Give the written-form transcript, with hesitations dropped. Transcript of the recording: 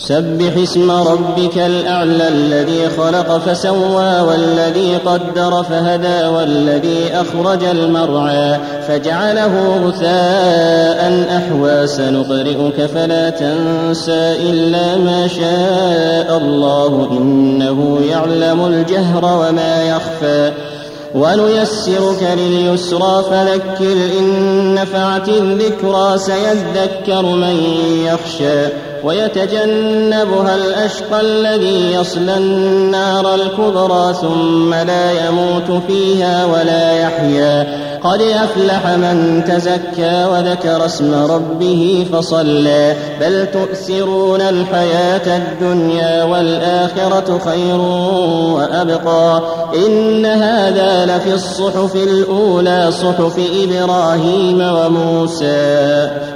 سبح اسم ربك الأعلى الذي خلق فسوى والذي قدر فهدى والذي أخرج المرعى فجعله غثاء أحوى سنقرئك فلا تنسى إلا ما شاء الله إنه يعلم الجهر وما يخفى ونيسرك لليسرى فذكر إن نفعت الذكرى سيذكر من يخشى ويتجنبها الأشقى الذي يصلى النار الكبرى ثم لا يموت فيها ولا يحيا قد أفلح من تزكى وذكر اسم ربه فصلى بل تؤثرون الحياة الدنيا والآخرة خير وأبقى إن هذا لفي الصحف الأولى صحف إبراهيم وموسى